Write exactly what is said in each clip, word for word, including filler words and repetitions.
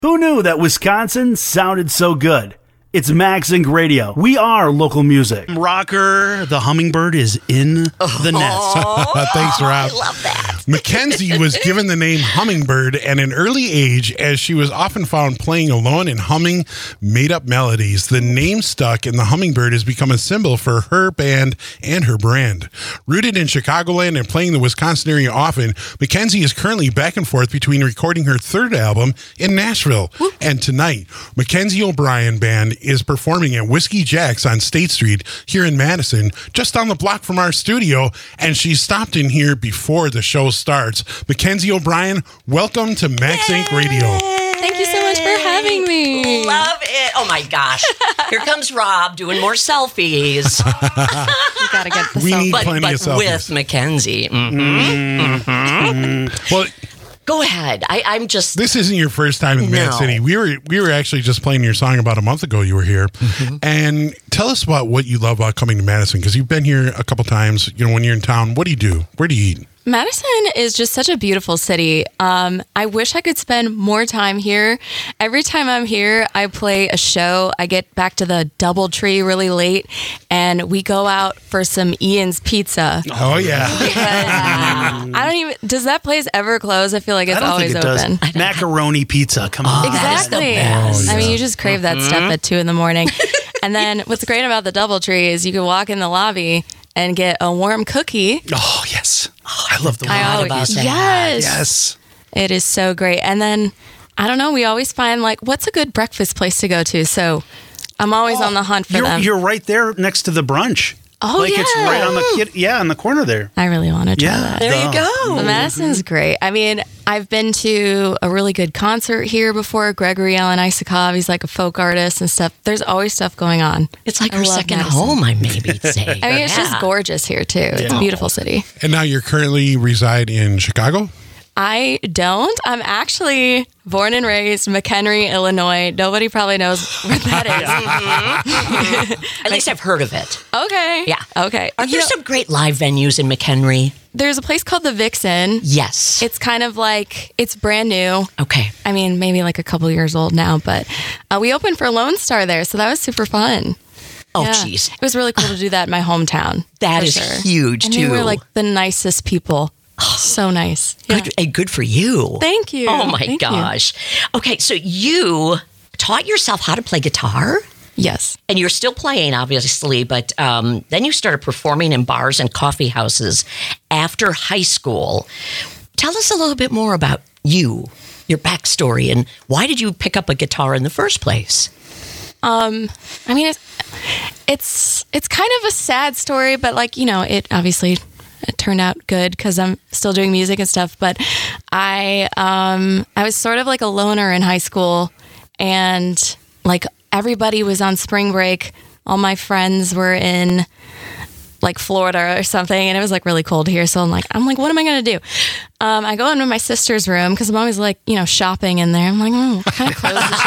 Who knew that Wisconsin sounded so good? It's MagSync Radio. We are local music. Rocker, the hummingbird is in the nest. Thanks, Rob. I love that. Mackenzie was given the name Hummingbird at an early age as she was often found playing alone and humming made-up melodies. The name stuck, and the Hummingbird has become a symbol for her band and her brand. Rooted in Chicagoland and playing the Wisconsin area often, Mackenzie is currently back and forth between recording her third album in Nashville. Whoop. And tonight, Mackenzie O'Brien Band is performing at Whiskey Jack's on State Street here in Madison, just on the block from our studio, and she stopped in here before the show starts. Mackenzie O'Brien, welcome to MagSync Radio. Thank you so much for having me. Love it. Oh my gosh. Here comes Rob doing more selfies. You gotta get the We selfie. need but plenty but of selfies. with Mackenzie. Mm-hmm. Mm. Well, Go ahead. I, I'm just... this isn't your first time in Mad No. City. We were we were actually just playing your song about a month ago. You were here, Mm-hmm. and tell us about what you love about coming to Madison, because you've been here a couple times. You know, when you're in town, what do you do? Where do you eat? Madison is just such a beautiful city. Um, I wish I could spend more time here. Every time I'm here, I play a show. I get back to the Doubletree really late, and we go out for some Ian's Pizza. Oh yeah, Because I don't even. Does that place ever close? I feel like it's I don't always think it open. does. Macaroni pizza. Come on. That is the Exactly. best. I mean, you just crave that stuff at two in the morning. And then what's great about the Doubletree is you can walk in the lobby and get a warm cookie. Oh, yes. Oh, I love the I wine. always, about that. yes, Yes. it is so great. And then I don't know, we always find like what's a good breakfast place to go to. So I'm always on the hunt for You're, them. you're right there next to the brunch. Oh, like it's yeah. right on the kid. Yeah, on the corner there. I really want to try Yeah. that. There you Duh. go. But Madison's great. I mean, I've been to a really good concert here before. Gregory Alan Isakov, he's like a folk artist and stuff. There's always stuff going on. It's like I her love second Madison. home, I maybe say. I mean, it's just gorgeous here too. It's a beautiful city. and now you're currently reside in Chicago. I don't. I'm actually born and raised McHenry, Illinois. Nobody probably knows where that is. At least I've heard of it. Okay. Yeah. Okay. Are You there know, some great live venues in McHenry? there's a place called the Vixen. Yes. It's kind of like, it's brand new. Okay. I mean, maybe like a couple years old now, but uh, we opened for Lone Star there, so that was super fun. Oh, Yeah. jeez. It was really cool to do that in my hometown. That for is sure. huge, and too. they were like the nicest people. So nice. Yeah. Good, and good for you. Thank you. Oh, my Thank you. gosh. Okay, so you taught yourself how to play guitar? Yes. And you're still playing, obviously, but um, then you started performing in bars and coffee houses after high school. Tell us a little bit more about you, your backstory, and why did you pick up a guitar in the first place? Um, I mean, it's, it's it's kind of a sad story, but like, you know, it obviously it turned out good because I'm still doing music and stuff. But I um I was sort of like a loner in high school, and like everybody was on spring break. All my friends were in like Florida or something, and it was like really cold here. So I'm like, I'm like, what am I gonna do? Um, I go into my sister's room because I'm always like, you know, shopping in there. I'm like, oh, what kind of clothes does she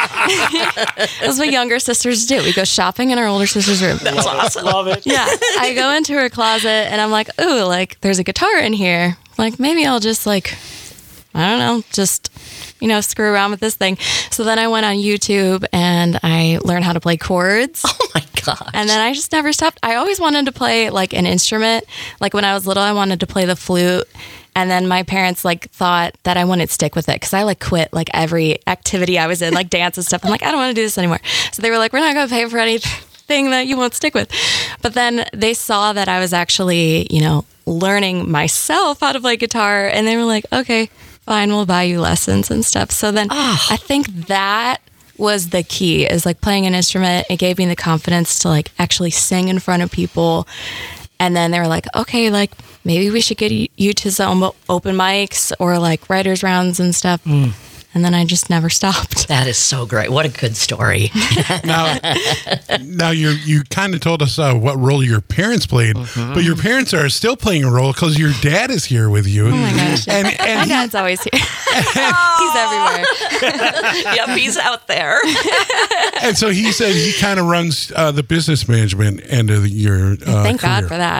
have? That's what younger sisters do. We go shopping in our older sister's room. That's awesome. Love it. Yeah, I go into her closet and I'm like, ooh, like there's a guitar in here. Like maybe I'll just like, I don't know, just, you know, screw around with this thing. So then I went on YouTube and I learned how to play chords. Oh, my gosh. And then I just never stopped. I always wanted to play like an instrument. Like when I was little, I wanted to play the flute. And then my parents like thought that I wouldn't stick with it because I like quit like every activity I was in, like dance and stuff. I'm like, I don't want to do this anymore. So they were like, we're not going to pay for anything that you won't stick with. But then they saw that I was actually, you know, learning myself how to play guitar. And they were like, okay, fine, we'll buy you lessons and stuff. So then Oh. I think that was the key, is like playing an instrument. It gave me the confidence to like actually sing in front of people. And then they were like, okay, like maybe we should get you to some open mics or like writers rounds and stuff. Mm. And then I just never stopped. That is so great. What a good story. Now, now you you kind of told us uh, what role your parents played, Mm-hmm. but your parents are still playing a role because your dad is here with you. Oh my gosh. And, My and he- dad's always here. He's everywhere. Yep, he's out there. and so he said he kind of runs uh, the business management end of the, your uh, Thank career. God for that.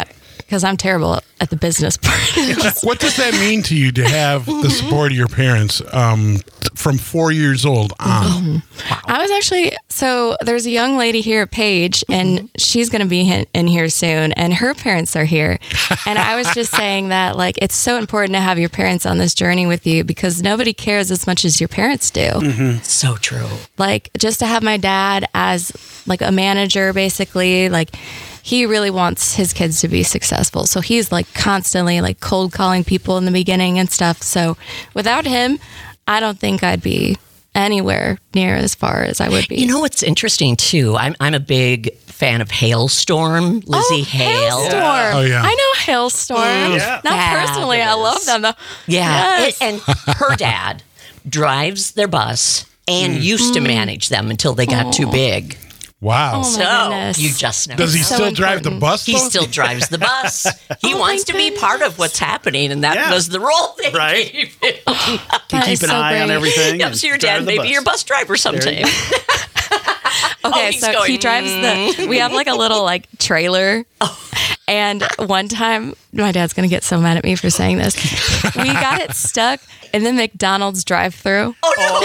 because I'm terrible at the business part. What does that mean to you to have the support of your parents um, from four years old on? I was actually, so there's a young lady here at Page, and she's going to be in, in here soon, and her parents are here. And I was just saying that, like, it's so important to have your parents on this journey with you because nobody cares as much as your parents do. Mm-hmm. So true. Like, just to have my dad as, like, a manager, basically, like, he really wants his kids to be successful. So he's, like, constantly, like, cold calling people in the beginning and stuff. So without him, I don't think I'd be anywhere near as far as I would be. You know what's interesting too? I'm I'm a big fan of Hailstorm, Lizzie oh, Hale. Hailstorm. Yeah. Oh, yeah. I know Hailstorm. Yeah. Not personally. I love them though. Yeah, Yes. and, and her dad drives their bus and used to manage them until they got too big. Wow. Oh, my So goodness. you just never Does he know. so still drive the important. bus? He though? still drives the bus. He Oh, wants to my be part of what's happening, and that Yeah. was the role they Right. gave him. Can That keep is an so eye on great. everything. Yep, and so your drive dad the may bus. be your bus driver someday. Okay, he's so going, he drives the. We have like a little like trailer, and one time my dad's gonna get so mad at me for saying this. We got it stuck in the McDonald's drive-through.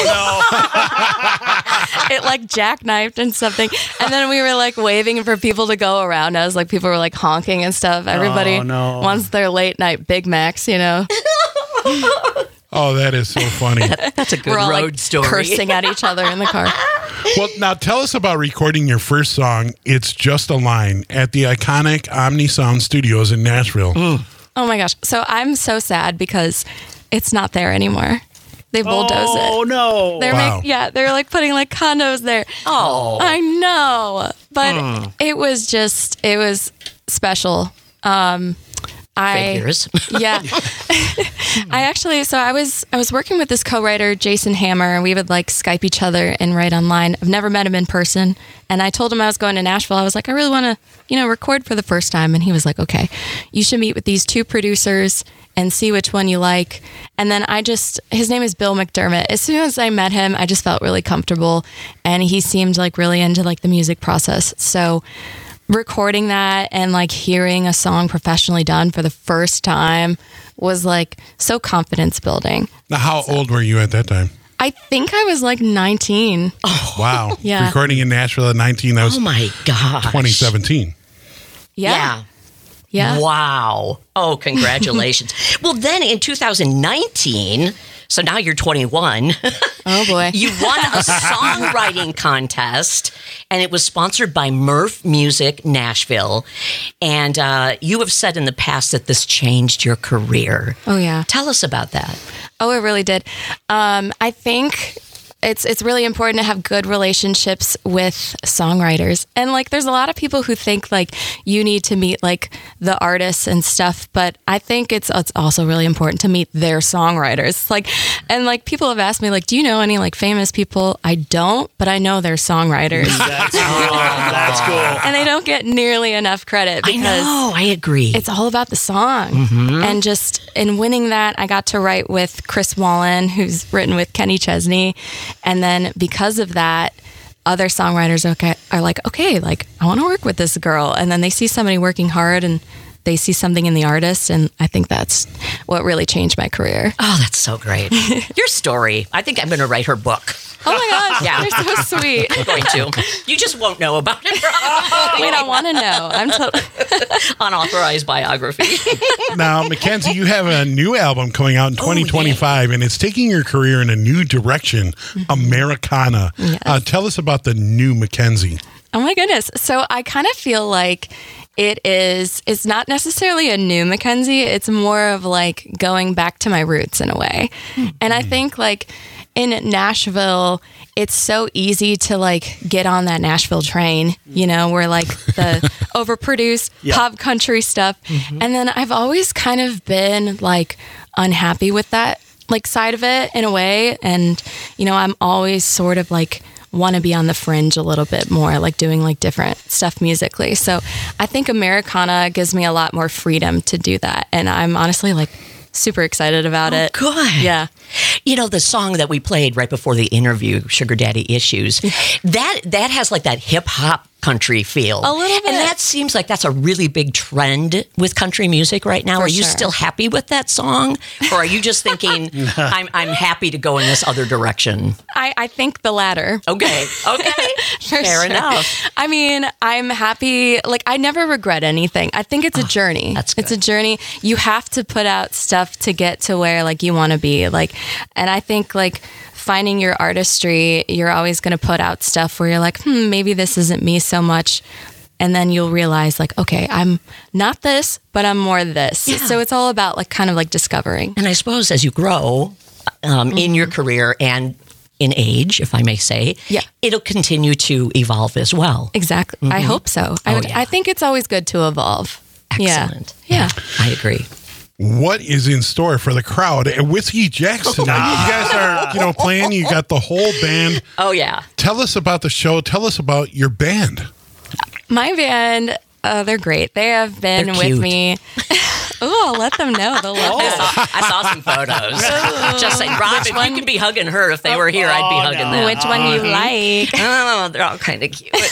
Oh It like jackknifed and something, and then we were like waving for people to go around us. Like people were like honking and stuff. Everybody Oh, no. wants their late night Big Macs, you know. Oh, that is so funny. That's a good We're all road like story. cursing at each other in the car. Well, now tell us about recording your first song, It's Just a Line, at the iconic Omni Sound Studios in Nashville. Mm. Oh my gosh! So I'm so sad because it's not there anymore. They bulldozed it. Oh no! They're Wow. make, yeah, they're like putting like condos there. Oh. I know, but it was just it was special. Um, I Figures. yeah, I actually so I was I was working with this co-writer Jason Hammer, and we would like Skype each other and write online. I've never met him in person, and I told him I was going to Nashville. I was like, I really want to you know record for the first time, and he was like, okay, you should meet with these two producers and see which one you like. And then I just, his name is Bill McDermott. As soon as I met him, I just felt really comfortable, and he seemed like really into like the music process. So recording that and like hearing a song professionally done for the first time was like so confidence building. Now, how old were you at that time? I think I was like nineteen. Wow. Yeah. Recording in Nashville at nineteen, that was Oh my gosh. twenty seventeen. Yeah. Yeah. Yeah. Wow. Oh, congratulations. Well, then in two thousand nineteen, so now you're twenty-one, Oh boy. you won a songwriting contest, and it was sponsored by Murph Music Nashville. And uh, you have said in the past that this changed your career. Oh yeah. Tell us about that. Oh, it really did. Um, I think it's it's really important to have good relationships with songwriters. And like there's a lot of people who think like you need to meet like the artists and stuff, but I think it's it's also really important to meet their songwriters. Like and like people have asked me like, do you know any like famous people? I don't, but I know their songwriters. That's cool. That's cool. And they don't get nearly enough credit I because know. I agree. it's all about the song. And just in winning that, I got to write with Chris Wallen, who's written with Kenny Chesney. And then because of that, other songwriters okay, are like, okay, like, I want to work with this girl. And then they see somebody working hard and they see something in the artist. And I think that's what really changed my career. Oh, that's so great. Your story. I think I'm going to write her book. Oh my gosh, Yeah. you're so sweet. I'm going to. You just won't know about it. Probably. Wait, I want to know. I'm totally. Unauthorized biography. Now, Mackenzie, you have a new album coming out in twenty twenty-five, and it's taking your career in a new direction, Americana. Yes. Uh, tell us about the new Mackenzie. Oh my goodness. So I kind of feel like it is, it's not necessarily a new Mackenzie. It's more of like going back to my roots in a way. And I think like in Nashville, it's so easy to like get on that Nashville train, you know, where like the overproduced Yeah. pop country stuff. And then I've always kind of been like unhappy with that like side of it in a way. And, you know, I'm always sort of like want to be on the fringe a little bit more, like doing like different stuff musically. So I think Americana gives me a lot more freedom to do that. And I'm honestly like super excited about it. Good. Yeah. You know, the song that we played right before the interview, Sugar Daddy Issues, that that has like that hip hop country feel. A little bit. And that seems like that's a really big trend with country music right now. For are you sure. still happy with that song? Or are you just thinking, I'm, I'm happy to go in this other direction? I, I think the latter. Okay. Okay. For Fair sure. enough. I mean, I'm happy. Like, I never regret anything. I think it's a journey. that's It's a good. journey. You have to put out stuff to get to where, like, you want to be. Like, and I think, like, finding your artistry, you're always going to put out stuff where you're like, hmm, maybe this isn't me so much. And then you'll realize, like, okay, I'm not this, but I'm more this. Yeah. So it's all about, like, kind of like discovering. And I suppose as you grow um, in your career and in age, if I may say, Yeah. it'll continue to evolve as well. Exactly. I hope so. I, Oh, yeah. I think it's always good to evolve. Excellent. Yeah. Yeah. I agree. What is in store for the crowd at Whiskey Jack's tonight? You guys are, you know, playing. You got the whole band. Oh, yeah. Tell us about the show. Tell us about your band. My band, uh, they're great. They have been They're with cute. me. Ooh, I'll let them know. They'll love I this. saw, I saw some photos. Just saying, Rob, if you could be hugging her if they were here, I'd be Oh, hugging no. them. Which one you like? Oh, they're all kind of cute.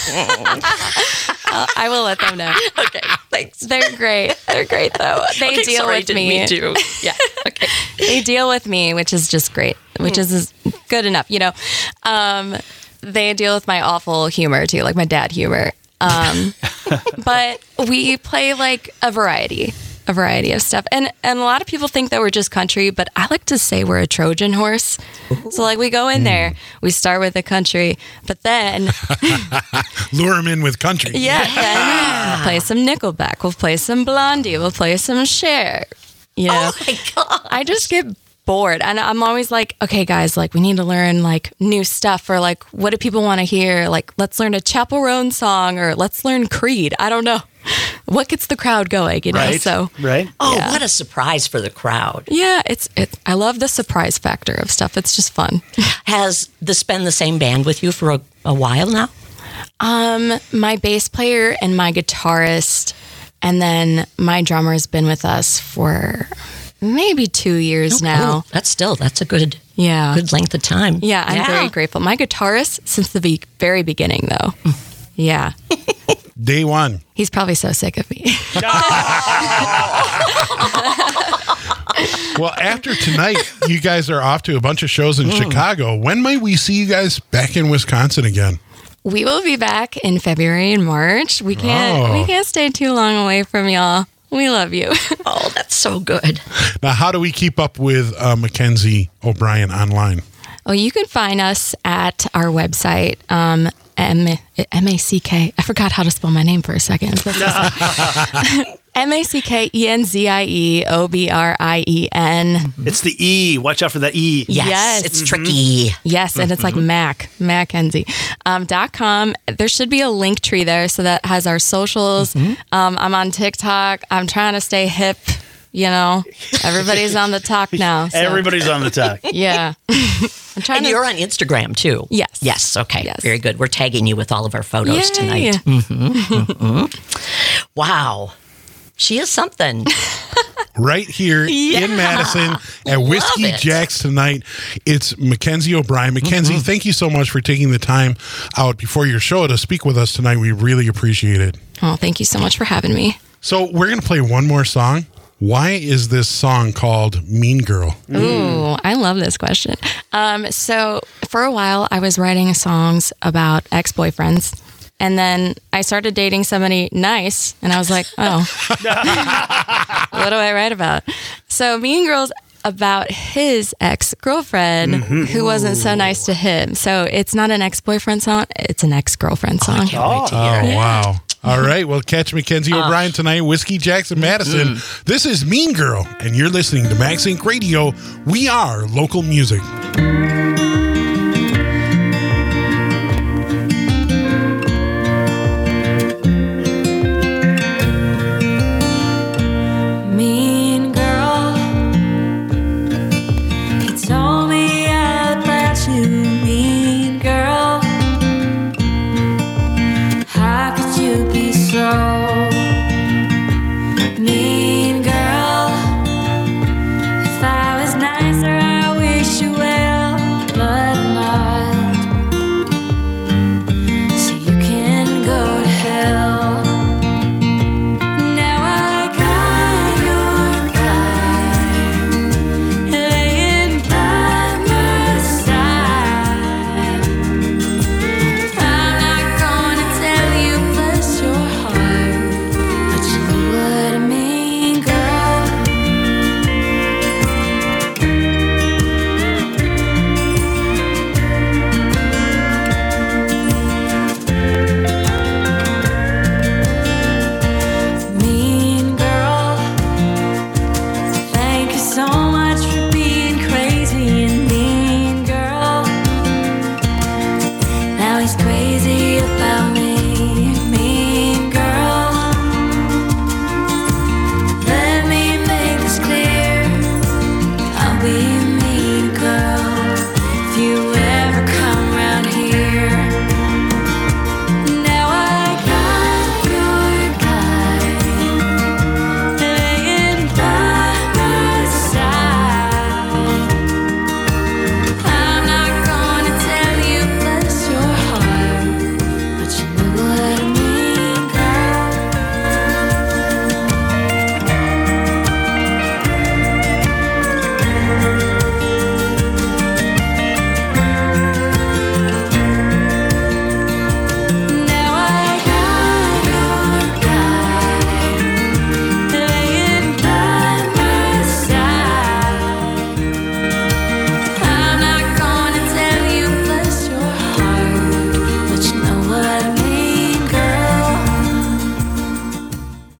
Uh, I will let them know. Okay, thanks. They're great. They're great, though. They Okay, deal sorry, I with didn't me. mean to. Yeah, okay. They deal with me, which is just great, which is is good enough, you know. Um, they deal with my awful humor, too, like my dad humor. Um, but we play like a variety, a variety of stuff. And and a lot of people think that we're just country, but I like to say we're a Trojan horse. So like we go in there, we start with the country, but then Lure them in with country. yeah, then we'll play some Nickelback, we'll play some Blondie, we'll play some Cher. You know, Oh, my God. I just get bored, and I'm always like, okay, guys, like we need to learn like new stuff, or like what do people want to hear? Like let's learn a Chapel Roan song, or let's learn Creed. I don't know what gets the crowd going, you know. Right. So right. Oh, Yeah. what a surprise for the crowd. yeah, it's it. I love the surprise factor of stuff. It's just fun. Has this been the same band with you for a, a while now? Um, my bass player and my guitarist, and then my drummer has been with us for maybe two years now. Oh, that's still, that's a good, Yeah. good length of time. Yeah, I'm very grateful. My guitarist since the be- very beginning, though. Yeah. Day one. He's probably so sick of me. Well, after tonight, you guys are off to a bunch of shows in Chicago. When might we see you guys back in Wisconsin again? We will be back in February and March. We can't Oh. we can't stay too long away from y'all. We love you. Oh, that's so good. Now, how do we keep up with uh, Mackenzie O'Brien online? Well, you can find us at our website, um, M A C K. I forgot how to spell my name for a second. M A C K E N Z I E O B R I E N. It's the E. Watch out for that E. Yes, Yes. it's tricky. Yes, and it's like Mac, Mackenzie. Um, dot com. There should be a link tree there, so that has our socials. Um, I'm on TikTok. I'm trying to stay hip. You know, everybody's on the talk now. so- Everybody's on the talk. Yeah. I'm trying And to. you're on Instagram too. Yes. Yes. Okay. Yes. Very good. We're tagging you with all of our photos Yay. tonight. Wow. She is something. Right here in Madison at Whiskey it. Jack's tonight. It's Mackenzie O'Brien. Mackenzie, thank you so much for taking the time out before your show to speak with us tonight. We really appreciate it. Oh, thank you so much for having me. So we're going to play one more song. Why is this song called Mean Girl? Ooh, I love this question. Um, so for a while, I was writing songs about ex-boyfriends. And then I started dating somebody nice, and I was like, oh, what do I write about? So Mean Girl's about his ex-girlfriend who wasn't so nice to him. So it's not an ex-boyfriend song, it's an ex-girlfriend song. Can't wait to Oh, hear it. wow. All right. Well, catch Mackenzie O'Brien tonight, Whiskey Jackson, Madison. This is Mean Girl, and you're listening to Max Inc Radio. We are local music. Mean girl, you told me about you, mean girl. How could you be so mean, girl? If I was nicer, I wish you well. these crazy